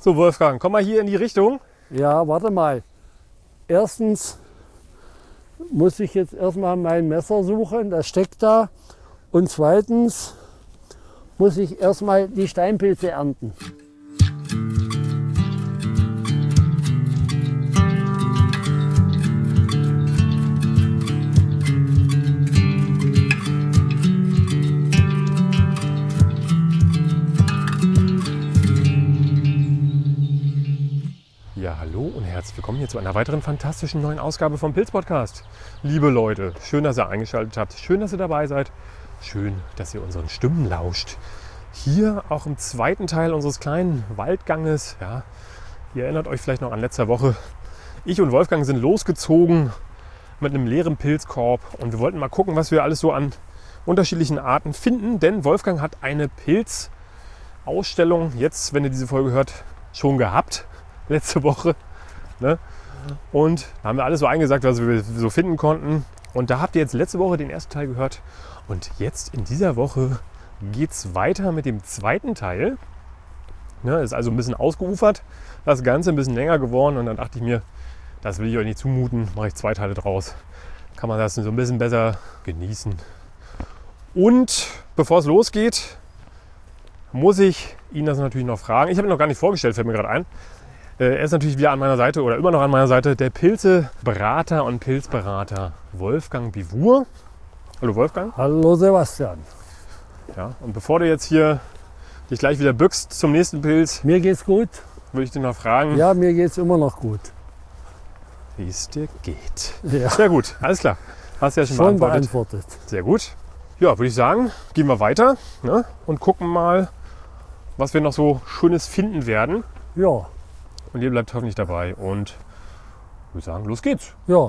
So Wolfgang, komm mal hier in die Richtung. Ja, warte mal. Erstens muss ich jetzt erstmal mein Messer suchen, das steckt da. Und zweitens muss ich erstmal die Steinpilze ernten. Ja, hallo und herzlich willkommen hier zu einer weiteren fantastischen neuen Ausgabe vom Pilz-Podcast. Liebe Leute, schön, dass ihr eingeschaltet habt, schön, dass ihr dabei seid, schön, dass ihr unseren Stimmen lauscht. Hier auch im zweiten Teil unseres kleinen Waldganges. Ja, ihr erinnert euch vielleicht noch an letzter Woche. Ich und Wolfgang sind losgezogen mit einem leeren Pilzkorb und wir wollten mal gucken, was wir alles so an unterschiedlichen Arten finden, denn Wolfgang hat eine Pilzausstellung jetzt, wenn ihr diese Folge hört, schon gehabt. Letzte Woche. Ne? Und da haben wir alles so eingesagt, was wir so finden konnten. Und da habt ihr jetzt letzte Woche den ersten Teil gehört. Und jetzt in dieser Woche geht es weiter mit dem zweiten Teil. Ne, ist also ein bisschen ausgeufert. Das Ganze ein bisschen länger geworden. Und dann dachte ich mir, das will ich euch nicht zumuten. Mache ich 2 Teile draus. Kann man das so ein bisschen besser genießen. Und bevor es losgeht, muss ich ihn das natürlich noch fragen. Ich habe ihn noch gar nicht vorgestellt, fällt mir gerade ein. Er ist natürlich wieder an meiner Seite oder immer noch an meiner Seite, der Pilzeberater und Pilzberater Wolfgang Bivur. Hallo Wolfgang. Hallo Sebastian. Ja, und bevor du jetzt hier dich gleich wieder bückst zum nächsten Pilz, Mir geht's gut. würde ich dich noch fragen, Ja, mir geht's immer noch gut. wie es dir geht. Ja, Sehr gut, alles klar. Hast du ja schon schon beantwortet. beantwortet. Sehr gut. Ja, würde ich sagen, gehen wir weiter, ne, und gucken mal, was wir noch so Schönes finden werden. Ja, Und ihr bleibt hoffentlich dabei. Und ich würde sagen, los geht's. ja.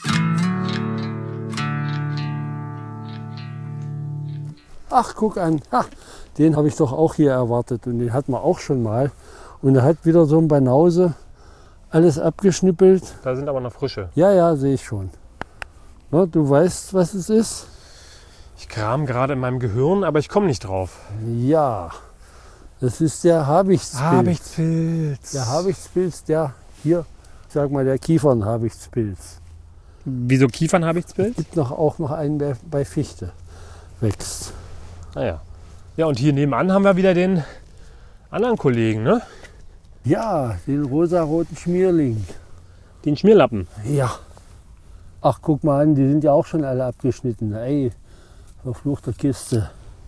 Ach, guck an. Ha, den habe ich doch auch hier erwartet und den hatten wir auch schon mal. Und er hat wieder so ein Banause alles abgeschnippelt. Da sind aber noch Frische. Ja, sehe ich schon. Na, du weißt, was es ist? Ich kram gerade in meinem Gehirn, aber ich komme nicht drauf. Ja, das ist der Habichtspilz. Habichtspilz. Der Habichtspilz, der hier, ich sag mal, der Kiefernhabichtspilz. Wieso Kiefernhabichtspilz? Gibt auch noch einen, der bei Fichte wächst. Naja. Ja, und hier nebenan haben wir wieder den anderen Kollegen, ne? Ja, den rosaroten Schmierling. Den Schmierlappen. Ja. Ach, guck mal an, die sind ja auch schon alle abgeschnitten. Ey, verfluchte Kiste.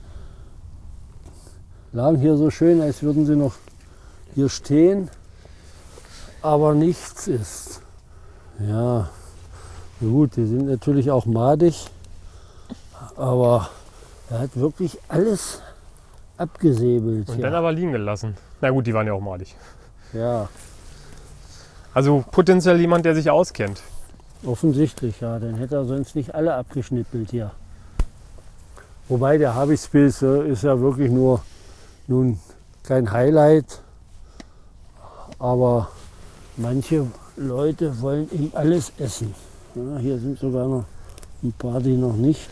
Lagen hier so schön, als würden sie noch hier stehen, aber nichts ist. Ja, gut, die sind natürlich auch madig, aber er hat wirklich alles abgesäbelt. Und Ja. dann aber liegen gelassen. Na gut, die waren ja auch malig. Ja, Also potenziell jemand, der sich auskennt. offensichtlich, ja. Dann hätte er sonst nicht alle abgeschnippelt hier. Wobei der Habichtspilz ist ja wirklich nur nun kein Highlight, aber manche Leute wollen ihm alles essen. Ja, hier sind sogar noch ein paar, die noch nicht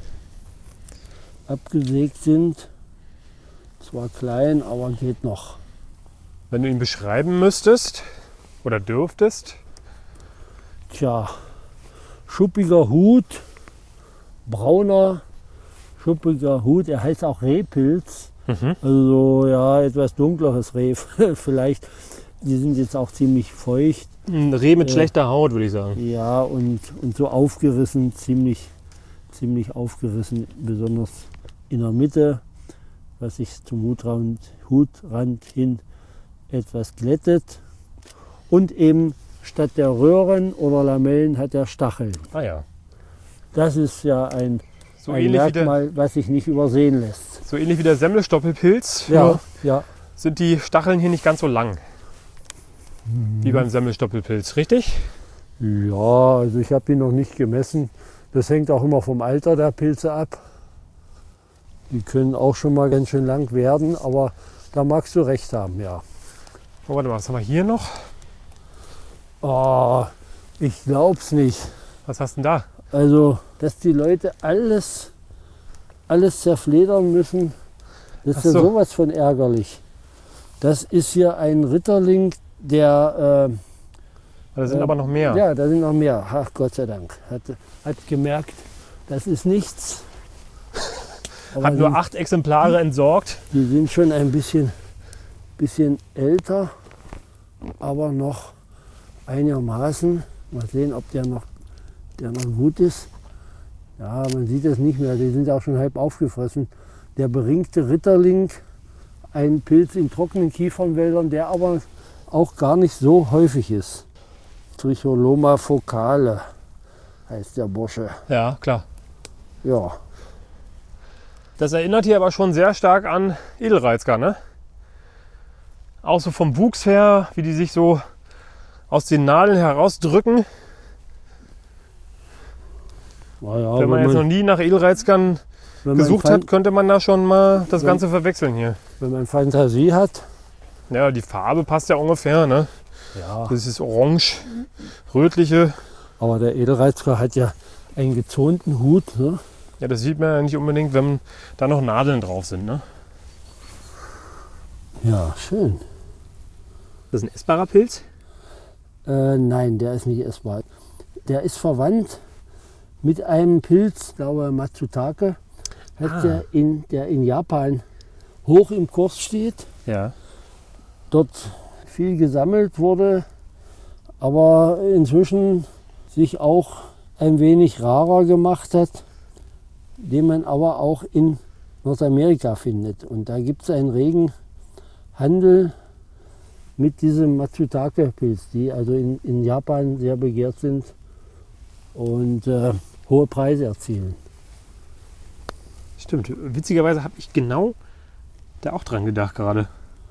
abgesägt sind. Zwar klein, aber geht noch. Wenn du ihn beschreiben müsstest oder dürftest. Tja, schuppiger Hut, brauner, schuppiger Hut, er heißt auch Rehpilz. Also ja, etwas dunkleres Reh vielleicht. Die sind jetzt auch ziemlich feucht. Ein Reh mit schlechter Haut, würde ich sagen. Ja, und so aufgerissen, ziemlich aufgerissen, besonders in der Mitte, was sich zum Hutrand hin etwas glättet. Und eben statt der Röhren oder Lamellen hat er Stacheln. Ah ja. Das ist ja ein So ähnlich wie der, Merkmal, was sich nicht übersehen lässt. so ähnlich wie der Semmelstoppelpilz. Ja, Nur ja. sind die Stacheln hier nicht ganz so lang. Wie beim Semmelstoppelpilz, richtig? Ja, also ich habe ihn noch nicht gemessen. Das hängt auch immer vom Alter der Pilze ab. Die können auch schon mal ganz schön lang werden, aber da magst du recht haben, ja. Oh, warte mal, was haben wir hier noch? Oh, ich glaub's nicht. Was hast du denn da? Also, dass die Leute alles zerfledern müssen, das ist Ach so. ja sowas von ärgerlich. Das ist hier ein Ritterling, der... Da sind aber noch mehr. Ja, da sind noch mehr. Ach, Gott sei Dank. Hat gemerkt, das ist nichts. Aber Hat nur 8 Exemplare entsorgt. Die sind schon ein bisschen älter, aber noch einigermaßen. Mal sehen, ob der noch gut ist. Ja, man sieht es nicht mehr. Die sind auch schon halb aufgefressen. Der beringte Ritterling, ein Pilz in trockenen Kiefernwäldern, der aber auch gar nicht so häufig ist. Tricholoma focale heißt der Bursche. Ja, klar. Ja, Das erinnert hier aber schon sehr stark an Edelreizker, ne? Auch so vom Wuchs her, wie die sich so aus den Nadeln herausdrücken. naja, Wenn man jetzt noch nie nach Edelreizkern gesucht hat, könnte man da schon mal das Ganze verwechseln hier. Wenn man Fantasie hat. Ja, die Farbe passt ja ungefähr, ne? Ja. Das ist orange, rötliche. Aber der Edelreizker hat ja einen gezonten Hut. Ne? Ja, das sieht man ja nicht unbedingt, wenn da noch Nadeln drauf sind, ne? Ja, schön. Das ist ein essbarer Pilz? Nein, der ist nicht essbar. Der ist verwandt mit einem Pilz, glaube Matsutake, der in Japan hoch im Kurs steht. Ja. Dort viel gesammelt wurde, aber inzwischen sich auch ein wenig rarer gemacht hat, den man aber auch in Nordamerika findet. Und da gibt es einen regen Handel mit diesem Matsutake-Pilz, die also in Japan sehr begehrt sind und hohe Preise erzielen. Stimmt. Witzigerweise habe ich genau da auch dran gedacht gerade.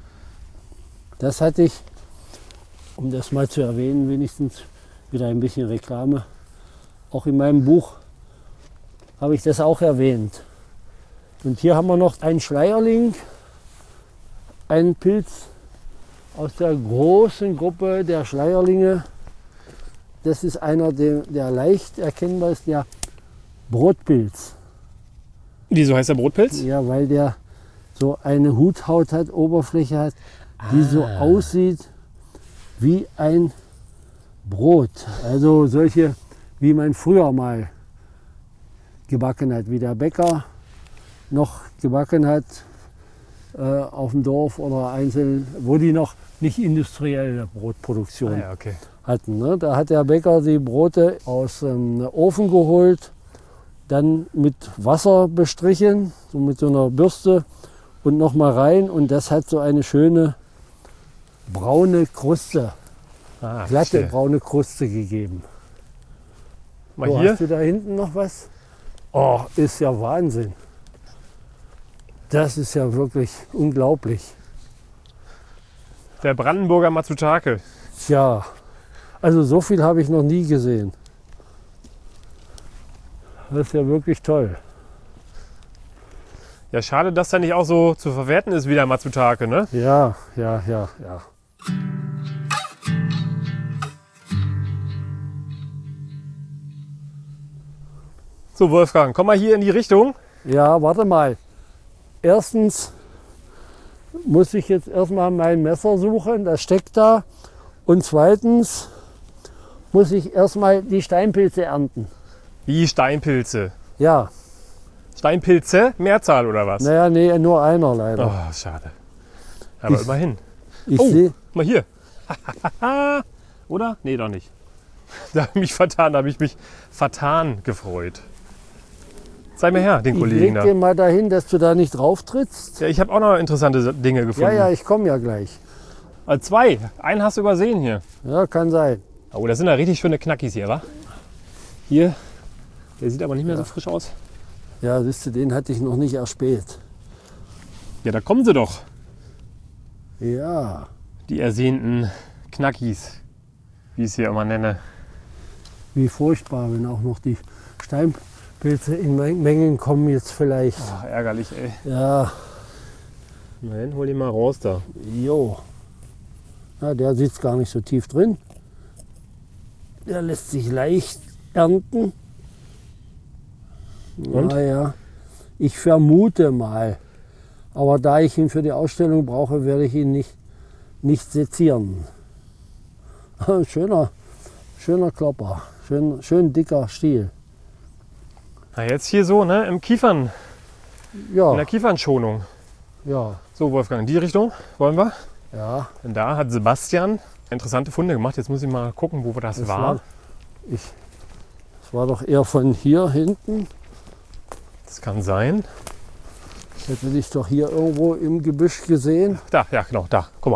Das hatte ich, um das mal zu erwähnen, wenigstens wieder ein bisschen Reklame. Auch in meinem Buch habe ich das auch erwähnt. Und hier haben wir noch einen Schleierling, einen Pilz aus der großen Gruppe der Schleierlinge. Das ist einer, der leicht erkennbar ist, der Brotpilz. Wieso heißt der Brotpilz? Ja, weil der so eine Huthaut hat, Oberfläche hat, die so aussieht wie ein Brot. Also solche, wie man früher mal gebacken hat, wie der Bäcker noch gebacken hat auf dem Dorf oder einzeln, wo die noch nicht industrielle Brotproduktion ja, okay. hatten. Ne? Da hat der Bäcker die Brote aus dem Ofen geholt, dann mit Wasser bestrichen, so mit so einer Bürste und noch mal rein, und das hat so eine schöne braune Kruste, glatte verstehe. braune Kruste gegeben. Mal So, hier. hast du da hinten noch was? Oh, ist ja Wahnsinn. Das ist ja wirklich unglaublich. Der Brandenburger Matsutake. Tja, also so viel habe ich noch nie gesehen. Das ist ja wirklich toll. Ja, schade, dass der nicht auch so zu verwerten ist wie der Matsutake, ne? Ja. So, Wolfgang, komm mal hier in die Richtung. Ja, warte mal. Erstens muss ich jetzt erstmal mein Messer suchen, das steckt da. Und zweitens muss ich erstmal die Steinpilze ernten. Wie Steinpilze. Ja, Steinpilze, Mehrzahl oder was? naja, nee, nur einer leider. Oh, schade. Aber Ich- immerhin. Ich Oh, sehe, mal hier. Oder? Nee, doch nicht. Da habe ich mich vertan gefreut. Zeig mir her, den ich Kollegen leg dir da. mal dahin, dass du da nicht drauf trittst. Ja, ich habe auch noch interessante Dinge gefunden. Ja, ich komme ja gleich. Zwei. Einen hast du übersehen hier. Ja, kann sein. Oh, das sind da richtig schöne Knackis hier, wa? Hier. Der sieht aber nicht mehr so frisch aus. Ja, siehst du, den hatte ich noch nicht erspäht. Ja, da kommen sie doch. Ja, Die ersehnten Knackis, wie ich es hier immer nenne. wie furchtbar, wenn auch noch die Steinpilze in Mengen kommen jetzt vielleicht. Ach, ärgerlich, ey. Ja, Na dann, hol die mal raus da. jo. Ja, der sitzt gar nicht so tief drin. Der lässt sich leicht ernten. Und? Naja, ich vermute mal. Aber da ich ihn für die Ausstellung brauche, werde ich ihn nicht nicht sezieren. Schöner Klopper, schön dicker Stiel. Na jetzt hier so, ne, im Kiefern, in Ja, der Kiefernschonung. ja, So, Wolfgang, in die Richtung wollen wir. ja. Denn da hat Sebastian interessante Funde gemacht. Jetzt muss ich mal gucken, wo das war. Das war doch eher von hier hinten. Das kann sein. Hätte dich doch hier irgendwo im Gebüsch gesehen. Da, ja genau, da. Guck mal.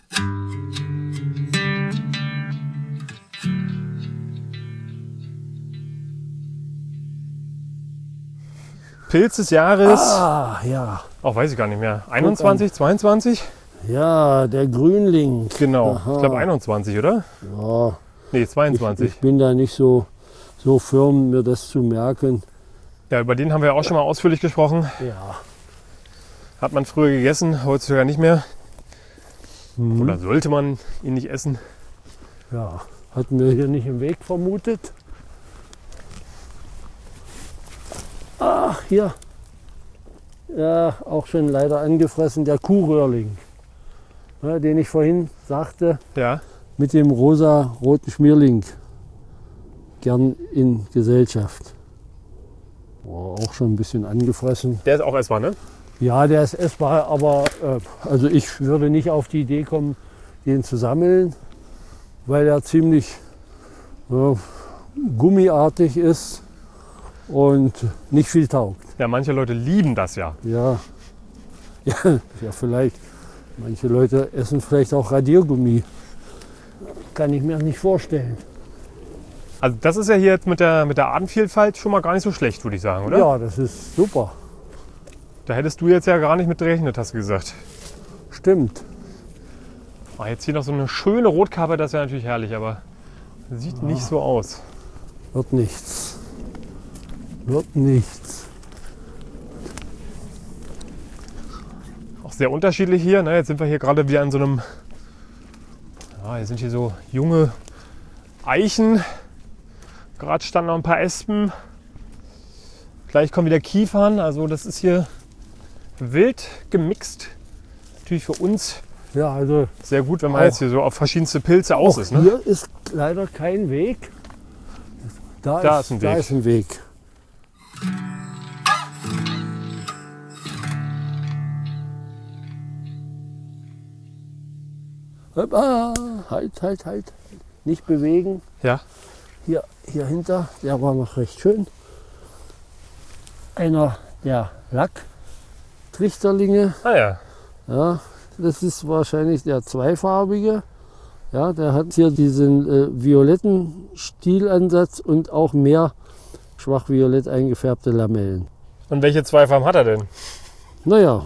Pilz des Jahres, Ah, ja. weiß ich gar nicht mehr. 21, 22? Ja, der Grünling. Genau, Aha. ich glaube 21, oder? Ja, Nee, ich 22. bin da nicht so firm, mir das zu merken. Ja, über den haben wir auch schon mal ausführlich gesprochen. Ja. Hat man früher gegessen, heutzutage nicht mehr. Mhm. Oder sollte man ihn nicht essen? Ja, hatten wir hier nicht im Weg vermutet. Ach, hier. Ja, auch schon leider angefressen, der Kuhröhrling. Ja, den ich vorhin sagte, Ja. mit dem rosa-roten Schmierling. Gern in Gesellschaft. Auch schon ein bisschen angefressen. Der ist auch essbar, ne? Ja, der ist essbar, aber also ich würde nicht auf die Idee kommen, den zu sammeln, weil er ziemlich gummiartig ist und nicht viel taugt. Ja, manche Leute lieben das ja. Ja, ja, vielleicht. Manche Leute essen vielleicht auch Radiergummi. Kann ich mir nicht vorstellen. Also das ist ja hier jetzt mit der Artenvielfalt schon mal gar nicht so schlecht, würde ich sagen, oder? Ja, das ist super. Da hättest du jetzt ja gar nicht mit gerechnet, hast du gesagt. Stimmt. Jetzt hier noch so eine schöne Rotkappe, das wäre natürlich herrlich, aber sieht nicht so aus. Wird nichts. Wird nichts. Auch sehr unterschiedlich hier. Ne? Jetzt sind wir hier gerade wieder an so einem... Ja, hier sind hier so junge Eichen. Gerade standen noch ein paar Espen. Gleich kommen wieder Kiefern. Also das ist hier wild gemixt. Natürlich für uns Ja, also sehr gut, wenn man Auch- jetzt hier so auf verschiedenste Pilze aus auch ist. Ne? hier ist leider kein Weg. Da ist ein Weg. Da ist ein Weg. Hoppa, halt. Nicht bewegen. Ja. Hier hinter, der war noch recht schön. Einer der Lacktrichterlinge. Ah ja. Ja, das ist wahrscheinlich der zweifarbige. Ja, der hat hier diesen violetten Stielansatz und auch mehr schwach violett eingefärbte Lamellen. Und welche zwei Farben hat er denn? Naja,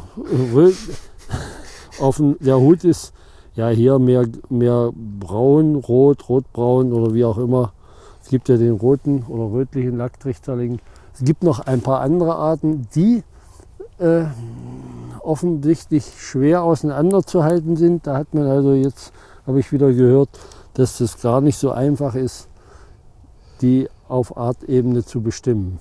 der Hut ist ja hier mehr braun, rotbraun oder wie auch immer. Es gibt ja den roten oder rötlichen Lacktrichterling. Es gibt noch ein paar andere Arten, die offensichtlich schwer auseinanderzuhalten sind. Da hat man also jetzt, habe ich wieder gehört, dass das gar nicht so einfach ist, die auf Artebene zu bestimmen.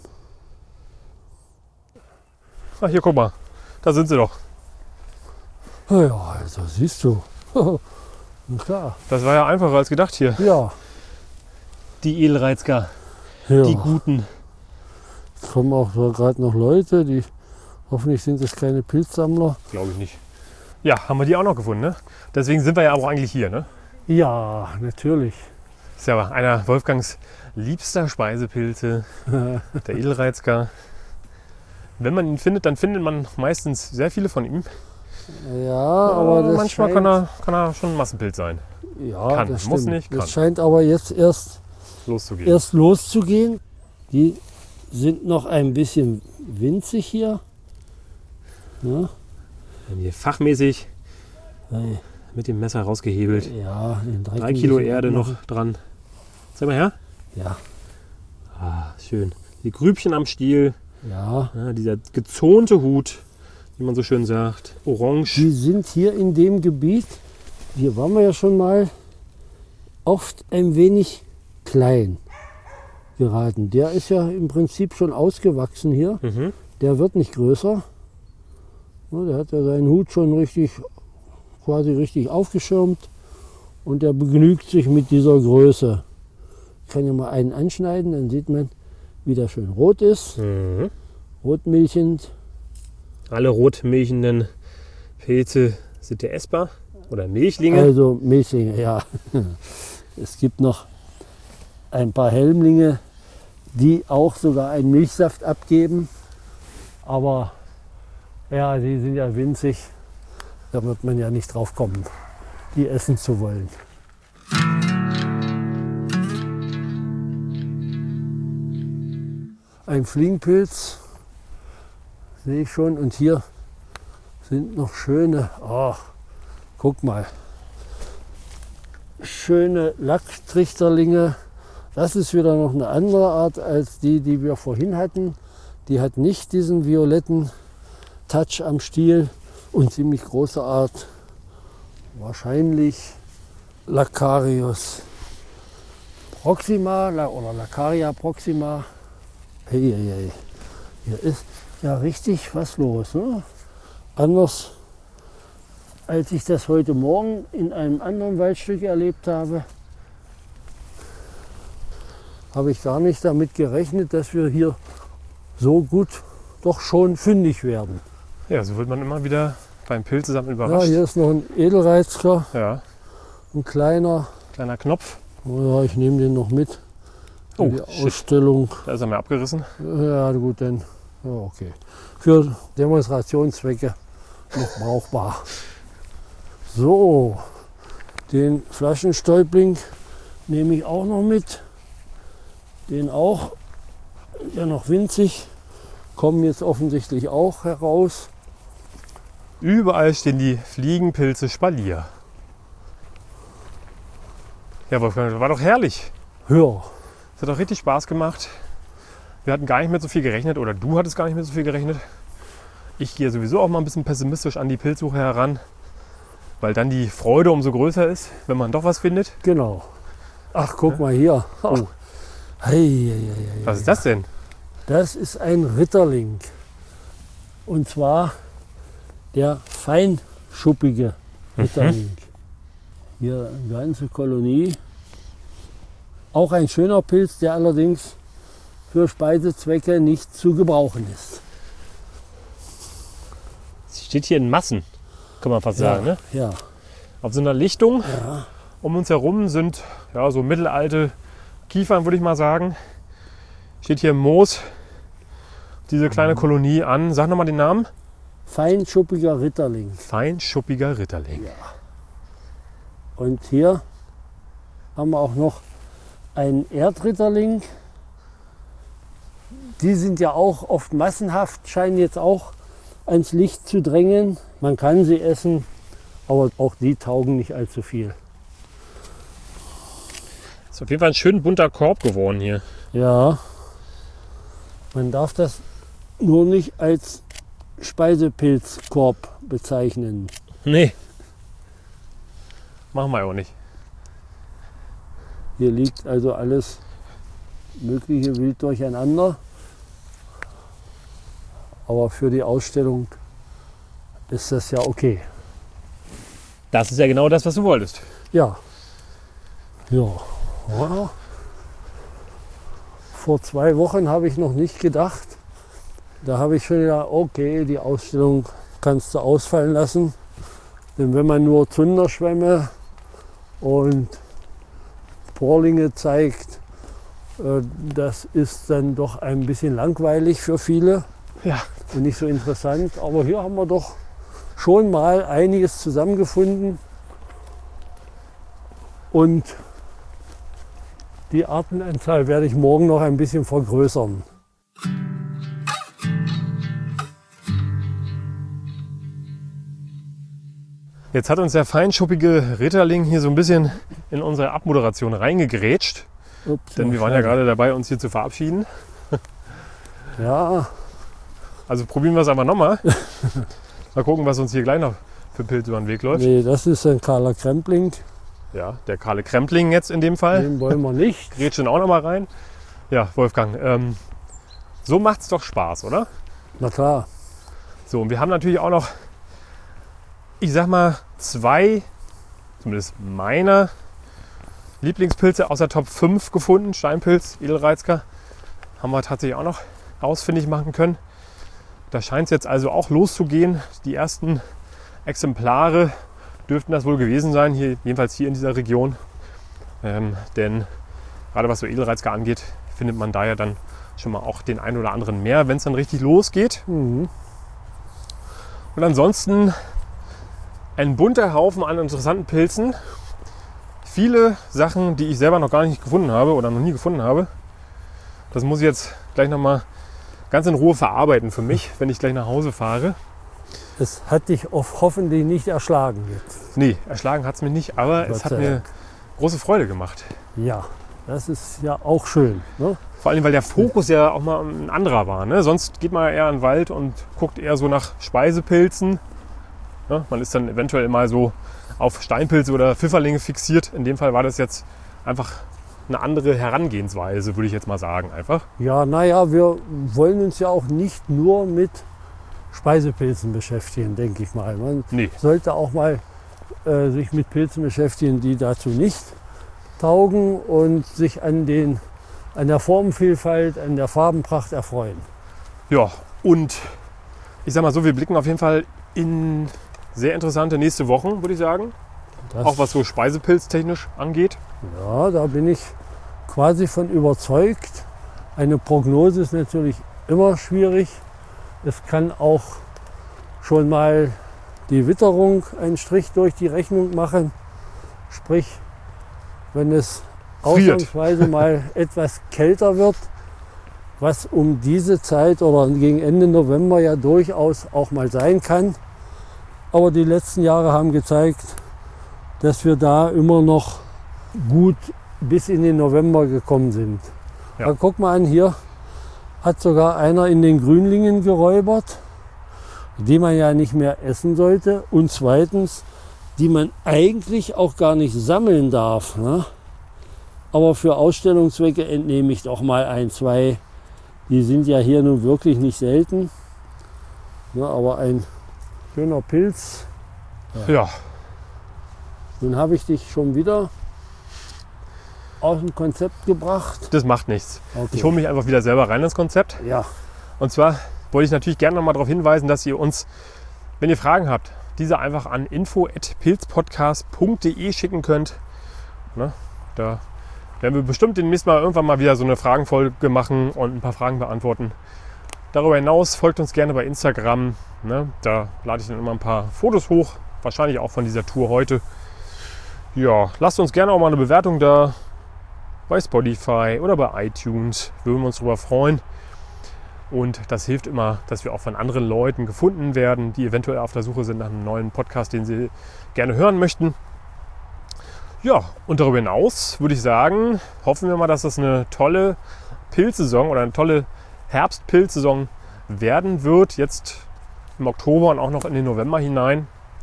Ach, hier, guck mal. Da sind sie doch. Ja, also siehst du. Na klar. Das war ja einfacher als gedacht hier. Ja, Die Edelreizger, ja. die Guten. Es kommen auch gerade noch Leute, die hoffentlich sind es keine Pilzsammler. Glaube ich nicht. Ja, haben wir die auch noch gefunden, ne? Deswegen sind wir ja auch eigentlich hier, ne? Ja, natürlich. Das ist ja einer Wolfgangs liebster Speisepilze, der Edelreizger. Wenn man ihn findet, dann findet man meistens sehr viele von ihm. Ja, aber das manchmal scheint, kann er schon ein Massenpilz sein. ja, kann, das muss stimmt. nicht, kann. Das scheint aber jetzt erst Loszugehen. loszugehen. Die sind noch ein bisschen winzig hier. Ja, Wir haben hier fachmäßig hey, mit dem Messer rausgehebelt. ja, den Dreck 3 Kilo ein bisschen Erde noch abmachen. dran. Zeig mal her. Ja, Ah, schön. Die Grübchen am Stiel. ja. Ja, dieser gezonte Hut, wie man so schön sagt. Orange. Die sind hier in dem Gebiet, hier waren wir ja schon mal, oft ein wenig klein geraten. Der ist ja im Prinzip schon ausgewachsen hier. Der wird nicht größer. Ja, der hat ja seinen Hut schon richtig quasi richtig aufgeschirmt und der begnügt sich mit dieser Größe. Ich kann ja mal einen anschneiden, dann sieht man, wie der schön rot ist. Mhm. Rotmilchend. Alle rotmilchenden Pilze sind ja essbar oder Milchlinge. Also Milchlinge, ja. Es gibt noch ein paar Helmlinge, die auch sogar einen Milchsaft abgeben. Aber ja, die sind ja winzig. Da wird man ja nicht drauf kommen, die essen zu wollen. Ein Fliegenpilz sehe ich schon. Und hier sind noch schöne, guck mal, schöne Lacktrichterlinge. Das ist wieder noch eine andere Art als die, die wir vorhin hatten. Die hat nicht diesen violetten Touch am Stiel und ziemlich große Art. Wahrscheinlich Lacarius proxima oder Lacaria proxima. Hey, hey, hey. Hier ist ja richtig was los. Ne? Anders als ich das heute Morgen in einem anderen Waldstück erlebt habe, habe ich gar nicht damit gerechnet, dass wir hier so gut doch schon fündig werden. Ja, so wird man immer wieder beim Pilzesammeln Ja, überrascht. hier ist noch ein Edelreizker, Ja, ein kleiner. kleiner Knopf. Ja, ich nehme den noch mit für Oh, die shit. Ausstellung. Da ist er mir abgerissen. Ja, gut, dann. Ja, okay. Für Demonstrationszwecke noch brauchbar. So, den Flaschenstäubling nehme ich auch noch mit. Den auch, ja noch winzig, kommen jetzt offensichtlich auch heraus. Überall stehen die Fliegenpilze Spalier. Ja, Wolfgang, das war doch herrlich. Ja, Das hat doch richtig Spaß gemacht. Wir hatten gar nicht mit so viel gerechnet oder du hattest gar nicht mit so viel gerechnet. Ich gehe sowieso auch mal ein bisschen pessimistisch an die Pilzsuche heran, weil dann die Freude umso größer ist, wenn man doch was findet. genau. Ach, guck mal hier. Oh. Hei, hei, hei, Was ist das denn? Das ist ein Ritterling. Und zwar der feinschuppige Ritterling. Hier eine ganze Kolonie. Auch ein schöner Pilz, der allerdings für Speisezwecke nicht zu gebrauchen ist. Es steht hier in Massen, kann man fast sagen. Ne? Ja, Auf so einer Lichtung ja. um uns herum sind ja, so mittelalte Kiefern, würde ich mal sagen. Steht hier im Moos diese kleine Kolonie an. Sag nochmal den Namen. Feinschuppiger Ritterling. Feinschuppiger Ritterling. Und hier haben wir auch noch einen Erdritterling. Die sind ja auch oft massenhaft, scheinen jetzt auch ans Licht zu drängen. Man kann sie essen, aber auch die taugen nicht allzu viel. Ist auf jeden Fall ein schön bunter Korb geworden hier. Ja, man darf das nur nicht als Speisepilzkorb bezeichnen. Nee. Machen wir auch nicht. Hier liegt also alles mögliche wild durcheinander. Aber für die Ausstellung ist das ja okay. Das ist ja genau das, was du wolltest. Ja. Ja. Ja. Vor 2 Wochen habe ich noch nicht gedacht. Da habe ich schon gedacht, okay, die Ausstellung kannst du ausfallen lassen. Denn wenn man nur Zunderschwämme und Porlinge zeigt, das ist dann doch ein bisschen langweilig für viele Ja. und nicht so interessant. Aber hier haben wir doch schon mal einiges zusammengefunden. Und die Artenanzahl werde ich morgen noch ein bisschen vergrößern. Jetzt hat uns der feinschuppige Ritterling hier so ein bisschen in unsere Abmoderation reingegrätscht. Ups, Denn wir waren ja gerade dabei, uns hier zu verabschieden. Ja, Also probieren wir es einfach nochmal. Mal gucken, was uns hier gleich noch für Pilze über den Weg läuft. nee, das ist ein kahler Krempling. Ja, der kahle Krempling jetzt in dem Fall. Den wollen wir nicht. Grätschen auch nochmal rein. Ja, Wolfgang, so macht's doch Spaß, oder? Na klar. So, und wir haben natürlich auch noch ich sag mal, 2, zumindest meiner Lieblingspilze aus der Top 5 gefunden. Steinpilz, Edelreizker haben wir tatsächlich auch noch ausfindig machen können. Da scheint es jetzt also auch loszugehen. Die ersten Exemplare dürften das wohl gewesen sein, hier, jedenfalls hier in dieser Region. Denn gerade was so Edelreizker angeht, findet man da ja dann schon mal auch den einen oder anderen mehr, wenn es dann richtig losgeht. Mhm. Und ansonsten ein bunter Haufen an interessanten Pilzen. Viele Sachen, die ich selber noch gar nicht gefunden habe oder noch nie gefunden habe. Das muss ich jetzt gleich nochmal ganz in Ruhe verarbeiten für mich, wenn ich gleich nach Hause fahre. Es hat dich hoffentlich nicht erschlagen jetzt. Nee, erschlagen hat es mich nicht, aber es hat mir große Freude gemacht. Ja, das ist ja auch schön. Ne? Vor allem, weil der Fokus ja auch mal ein anderer war. Ne? Sonst geht man eher in den Wald und guckt eher so nach Speisepilzen. Ne? Man ist dann eventuell mal so auf Steinpilze oder Pfifferlinge fixiert. In dem Fall war das jetzt einfach eine andere Herangehensweise, würde ich jetzt mal sagen, einfach. Ja, naja, wir wollen uns ja auch nicht nur mit Speisepilzen beschäftigen, denke ich mal. Man sollte auch mal sich mit Pilzen beschäftigen, die dazu nicht taugen und sich an der Formenvielfalt, an der Farbenpracht erfreuen. Ja, und ich sag mal so, wir blicken auf jeden Fall in sehr interessante nächste Wochen, würde ich sagen. Auch was so speisepilztechnisch angeht. Ja, da bin ich quasi von überzeugt. Eine Prognose ist natürlich immer schwierig. Es kann auch schon mal die Witterung einen Strich durch die Rechnung machen. Sprich, wenn es ausnahmsweise mal etwas kälter wird, was um diese Zeit oder gegen Ende November ja durchaus auch mal sein kann. Aber die letzten Jahre haben gezeigt, dass wir da immer noch gut bis in den November gekommen sind. Ja. Aber guck mal an, hier hat sogar einer in den Grünlingen geräubert, die man ja nicht mehr essen sollte. Und zweitens, die man eigentlich auch gar nicht sammeln darf. Ne? Aber für Ausstellungszwecke entnehme ich doch mal 1, 2. Die sind ja hier nun wirklich nicht selten. Ne, aber ein schöner Pilz. Ja. Nun habe ich dich schon wieder aus dem Konzept gebracht. Das macht nichts. Okay. Ich hole mich einfach wieder selber rein ins Konzept. Ja. Und zwar wollte ich natürlich gerne noch mal darauf hinweisen, dass ihr uns, wenn ihr Fragen habt, diese einfach an info@pilzpodcast.de schicken könnt. Ne? Da werden wir bestimmt demnächst mal irgendwann mal wieder so eine Fragenfolge machen und ein paar Fragen beantworten. Darüber hinaus folgt uns gerne bei Instagram. Ne? Da lade ich dann immer ein paar Fotos hoch, wahrscheinlich auch von dieser Tour heute. Ja, lasst uns gerne auch mal eine Bewertung da bei Spotify oder bei iTunes. Würden wir uns darüber freuen. Und das hilft immer, dass wir auch von anderen Leuten gefunden werden, die eventuell auf der Suche sind nach einem neuen Podcast, den sie gerne hören möchten. Ja, und darüber hinaus würde ich sagen, hoffen wir mal, dass das eine tolle Pilzsaison oder eine tolle Herbstpilzsaison werden wird. Jetzt im Oktober und auch noch in den November hinein.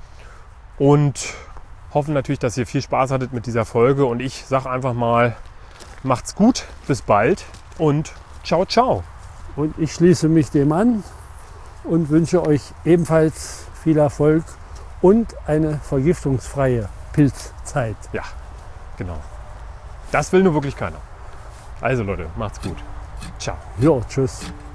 Und hoffen natürlich, dass ihr viel Spaß hattet mit dieser Folge. Und ich sage einfach mal, macht's gut, bis bald und ciao, ciao. Und ich schließe mich dem an und wünsche euch ebenfalls viel Erfolg und eine vergiftungsfreie Pilzzeit. Ja, genau. Das will nur wirklich keiner. Also Leute, macht's gut. Ciao. Jo, tschüss.